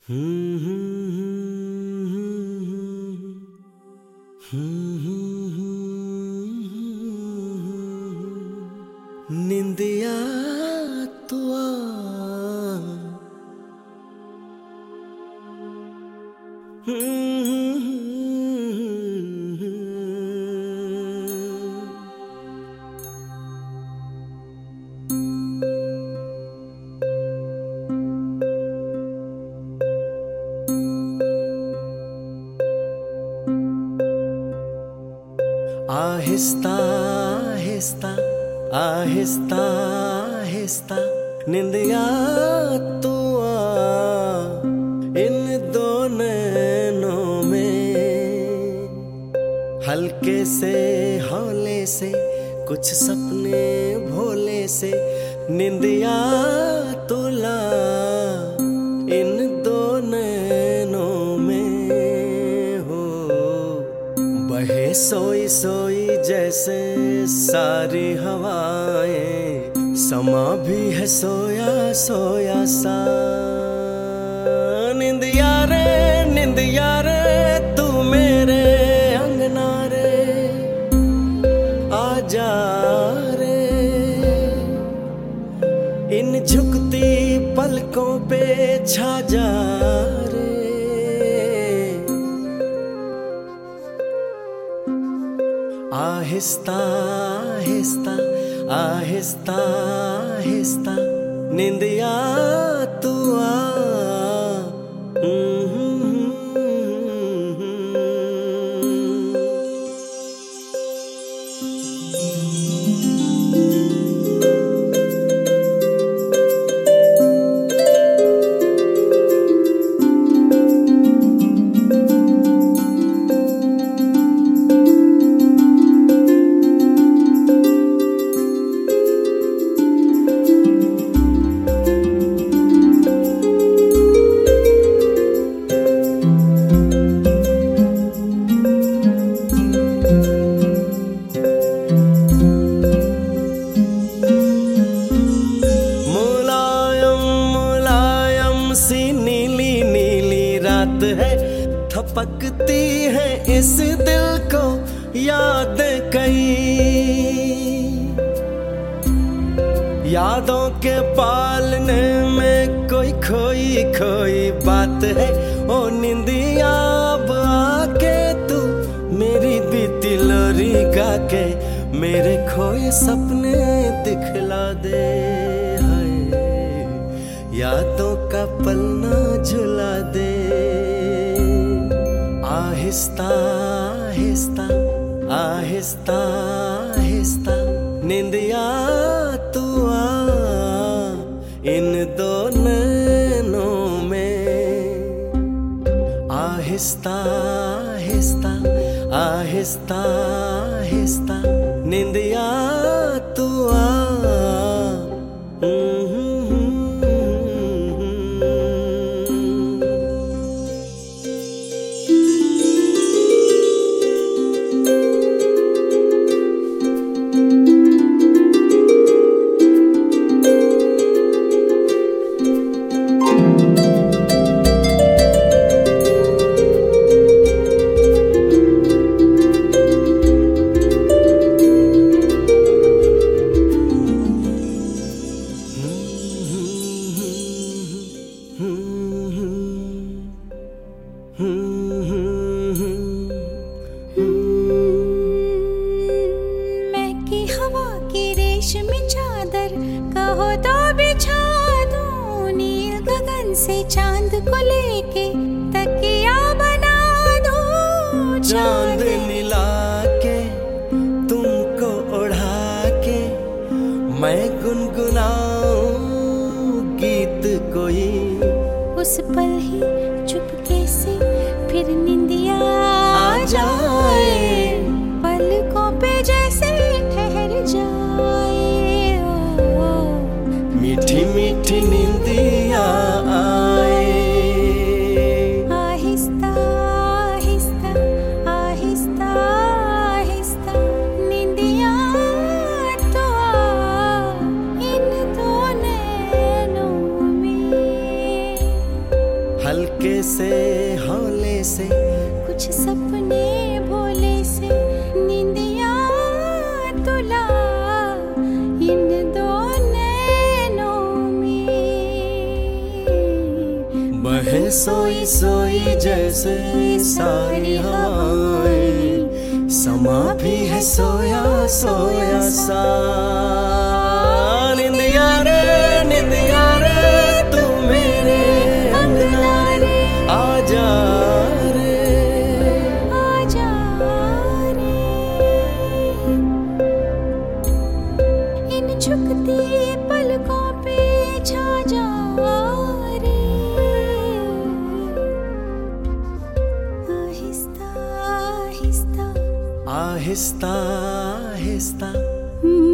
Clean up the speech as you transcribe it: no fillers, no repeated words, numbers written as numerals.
निंदिया तू आ, आहिस्ता आहिस्ता आहिस्ता आहिस्ता निंदिया तू आ, इन दो नैनों में हल्के से हौले से कुछ सपने भोले से निंदिया तुला इन दो नैनों में हो। बहे सोई सोई जैसे सारी हवाएं, समा भी है सोया सोया सा। निंदिया रे तू मेरे अंगना रे, आजा रे इन झुकती पलकों पे छा जा रे। आहिस्ता आहिस्ता आहिस्ता आहिस्ता निंदिया तू आ, सी नीली नीली रात है, थपकती है इस दिल को याद कई। यादों के पालने में कोई खोई खोई बात है। ओ निंदिया अब आके तू मेरी बीती लोरी गा के मेरे खोए सपने दिखला दे। यादों का पलना झुला दे। आहिस्ता आहिस्ता आहिस्ता आहिस्ता निंदिया तू आ, इन दो नैनों में। आहिस्ता आहिस्ता आहिस्ता आहिस्ता निंदिया तू आ। महकी हवा की रेशमी चादर कहो तो बिछा दूं, नील गगन से चांद को लेके तकिया बना दूं। चांद नीला के तुमको उड़ा के मैं गुनगुनाऊं गीत कोई। उस पल ही चुपके से फिर निंदिया आ जाए, पलकों पे जैसे ठहर जाए। ओ, मीठी मीठी निंदिया आए। आहिस्ता आहिस्ता आहिस्ता आहिस्ता निंदिया तो आ, इन दो नैनों में। हल्के से हौले से कुछ सपने भोले से नींदिया तुला इन दो नैनों में। बहे सोई सोई जैसे सारी हवाएं, समा भी है सोया सोया सा। निंदिया रे तू मेरे अंगना रे, आजा रे आजा रे। इन झुकती पलकों पे छा जा रे। आहिस्ता आहिस्ता आहिस्ता आहिस्ता